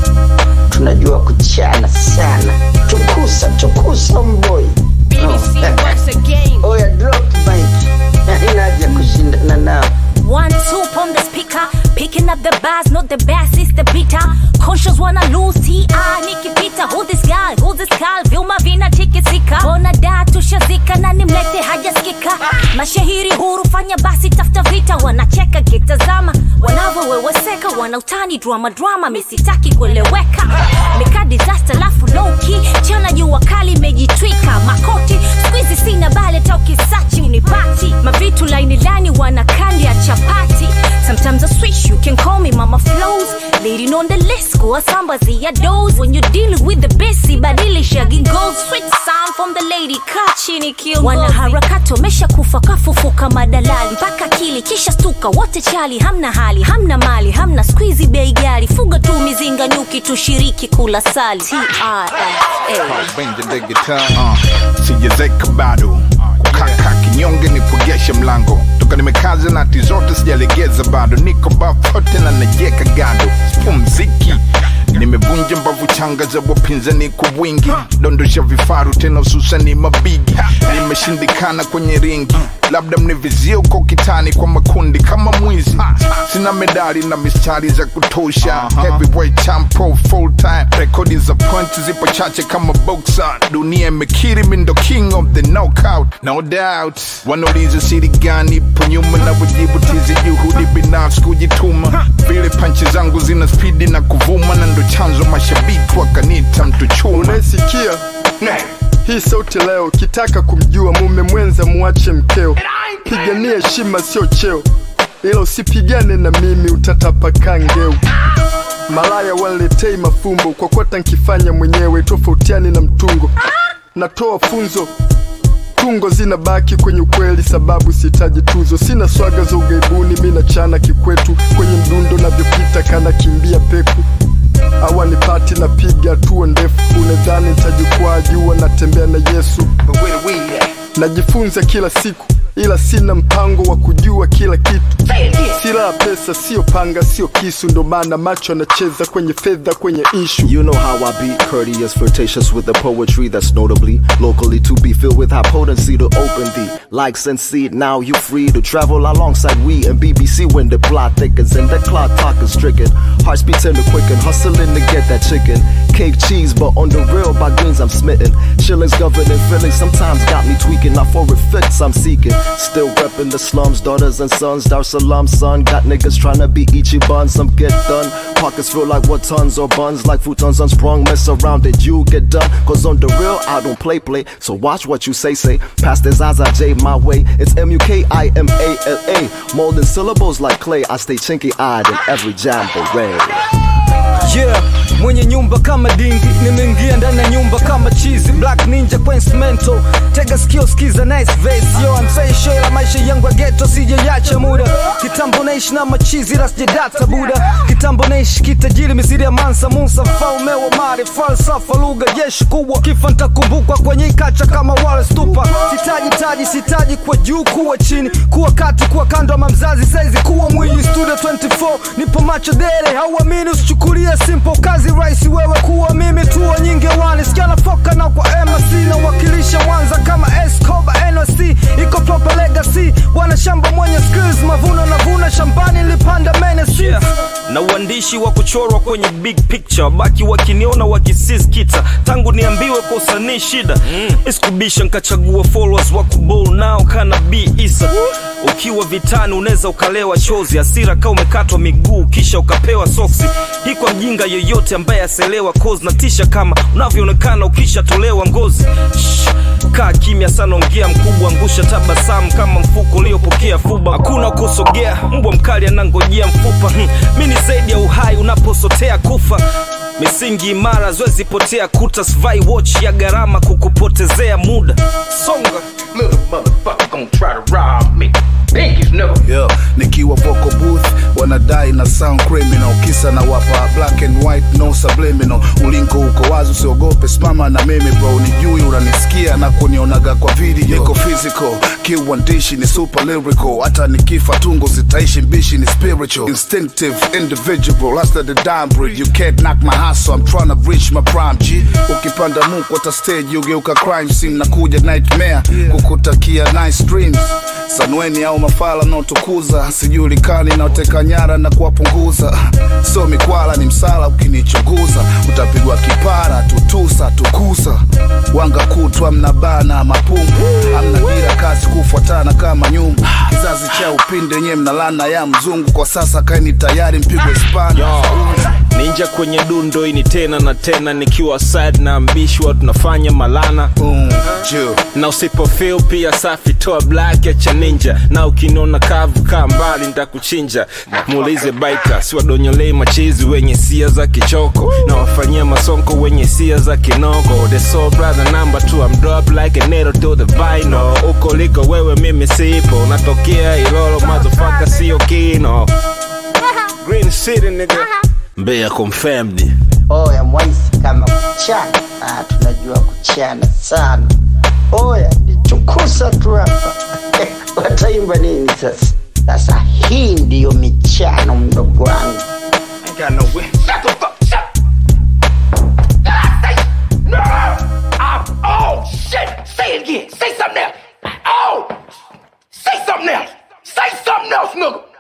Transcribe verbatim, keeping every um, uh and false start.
tunajua kuchana sana. Tukusa tukusa mboy. B B C once again. Oh yeah, drop mic. Inaja kushindana nao. One two from the speaker, picking up the bass, not the bass, it's the beater. Conscious wanna lose T I nikipita. Who this guy, who this guy, Vilma vina tikisika. Bona da tushazika na nimlete hajaskika. Mashahiri huru fanya basi tafta vita. Wanacheka kitazama, wanavyoweweseka. Wanautani drama drama, misitaki kueleweka. Mika disaster lafu low key, chana jua kali mejitwika. Makoti, squeezy sina bale toki sachi unipati. Mavitu laini lani wanakandi ya chapati. Sometimes I switch, you can call me Mama Flows. Leading on the list, go a sambazi ya dose. When you're dealing with the busy, badili shaggy gold. Sweet sound from the lady, kachini kill. Wana harakato, mesha kufa kafufuka madalali. Mpaka kili, kisha stuka, wote chali. Hamna hali, hamna mali, hamna squeezy bei gali. Fuga tu mizinga nyuki, tushiriki kula sali. T R F A Benja the guitar, uh, sijezeka bado. Kaka kinyonge ni kugesha mlango. Toka nimekaza na tizote sijalegeza bado. Niko bafote na najeka gado. Spumziki nimevunja mbavu changa za wapinzani kwa wingi. Dondosha vifaru tena hususani mabigi. Nimeshindikana kwenye ringi. Labda mnivizio kwa kitani kwa makundi kama mwizi. Sina medali na mistari za kutosha. Heavyweight champ pro full time. Rekodi za points zipo chache kama boxer. Dunia imekiri mindo king of the knockout. No doubt. Wanauliza siri gani po nyuma na wajibu tizi juhudi binafsi kujituma. Vile panchi zangu zina speedi na kuvuma. Na ndo chanzo mashabiki wakanita mtu chuma. Unasikia? Hii sauti leo, kitaka kumjua mume mwenza muache mkeo. Pigania heshima sio cheo, ila usipigane na mimi utatapaka ngeu. Malaya waniletei mafumbo, kwa kwata nkifanya mwenyewe tofautiani na mtungo. Natoa funzo, tungo zinabaki kwenye ukweli sababu sitaji tuzo. Sina swaga za ugaibuni, mina chana kikwetu. Kwenye mdundo na vyopita kana kimbia peku. Awani pati na piga tuo ndefu. Unadhani nitajukwaa jua natembea na Yesu. Najifunza kila siku, ila sina mpango wa kujua kila kitu. Sila pesa sio panga sio kisu. Ndo maana macho anacheza kwenye fedha kwenye issue. You know how I be courteous, flirtatious with the poetry that's notably locally to be filled with high potency to open the likes and see. Now you free to travel alongside we and B B C when the plot thickens and the clock talk is stricken. Hearts beat tend to quicken, hustling to get that chicken. Cake cheese, but on the real by greens I'm smitten. Shillings governing feelings sometimes got me tweaking. Not for effects I'm seeking. Still repping the slums, daughters and sons. Dar Salam son, got niggas tryna be Ichiban. Some get done, pockets feel like what tons or buns. Like futons unsprung, mess around and you get done. Cause on the real, I don't play play. So watch what you say say. Past this Zaza J my way. It's M U K I M A L A. Molding syllables like clay. I stay chinky eyed in every jamboree. Yeah, mwenye nyumba kama dingi. Nimeingia ndani ya nyumba kama cheesy. Black ninja kwa instrumento. Tega skills skiza nice vase. Yo, I'm saying show la maisha yangu ya ghetto. Sije yacha muda. Kitambo naishi na machizi rasje data buda. Kitambo naishi kitajiri miziri ya mansa. Munsa mfaume wa mari. Falsafa lugha jeshi kubwa. Kifa nitakumbukwa kwenye ikacha kama wale stupa. Sitaji taji sitaji kwa juu kuwa chini. Kuwa kati kuwa kando ama mzazi saizi kuwa mwili. Studio twenty-four nipo macho dere. Hauamini usichukulia simple kazi raisi wewe kuwa mimi tuwa nyingi wani. Sikiana foka na kwa M C na wakilisha Mwanza kama Escobar N O C. Iko proper legacy. Wana shamba mwenye skills mavuno na vuna shambani lipanda menesi. Yeah. Na uandishi wa kuchorwa kwenye big picture. Baki wakiniona wakisiz kita. Tangu niambiwe kwa usanii shida. mm. Iskubisha nkachagua followers wa kubol nao kana B Isa. Ukiwa vitani uneza ukalewa chozi. Asira ka umekatwa miguu kisha ukapewa soksi. Hii kwa mjinga yoyote ambaye aselewa cause na tisha kama unavyoonekana ukisha tolewa ngozi. Shh. Kaa kimya sana ongea mkubwa angusha tabasamu kama mfuko uliopokea fuba. Hakuna kusogea mbwa mkali anangojea mfupa. hmm. Mimi ni zaidi ya uhai unaposotea kufa. Misingi imara zoezi potea kuta. Svai watch ya gharama kukupotezea muda. Songa little motherfucker gon' try to rob me. pinkies, nigga. Yo, nikiwa vocal booth wanadai na sound criminal, kisa na wapa black and white no subliminal. Ulingo uko wazi, usiogope, simama na mimi bro. Nijui unanisikia na kunionaga kwa video. Niko physical, kiuandishi ni super lyrical. Hata nikifa tungo zitaishi mbishi ni spiritual. Instinctive, individual, after the dime bridge. You can't knock my hustle, I'm trying to reach my prime G. Ukipanda muku hata stage ugeuka crime scene. Nakuja nightmare, kukutakia nice dreams. Sanweni au mafala no tukuza, sijulikani na uteka nyara na kuwapunguza. So mikwala ni msala ukinichunguza, utapigwa kipara, tutusa, tukusa. Wanga kutwa mnabana mapungu, amna dira kazi kufuatana kama nyumbu. Kizazi cha upinde nye mnalana ya mzungu. Kwa sasa kaini tayari mpigwe spana. Ninja kwenye dundo ini tena na tena. Nikiwa sad na ambishwa tunafanya malana. mm, Na usipo feel pia safi toa black ya cha ninja. Na ukinona kavu kaa mbali nitakuchinja. Muulize baita siwadonyolei machizi wenye sia za kichoko. Na wafanyia masonko wenye sia za kinoko. The soul brother number two, I'm drop like a needle to the vinyl. Uko liko wewe mimi sipo. Natokea Ilolo motherfucker sio kino. Green City nigga. Mbeya confirmed. Oya mwaisi kama kuchana. Ah, tunajua kuchana sana. Oya, nichukusa tu hapa. Wataimba nini sasa? Sasa hii ndiyo michano mdogo wangu. I ain't got no way. Shut the fuck, shut! Did I say? No! I'm, oh, shit! Say it again! Say something else! Oh! Say something else! Say something else, nigga!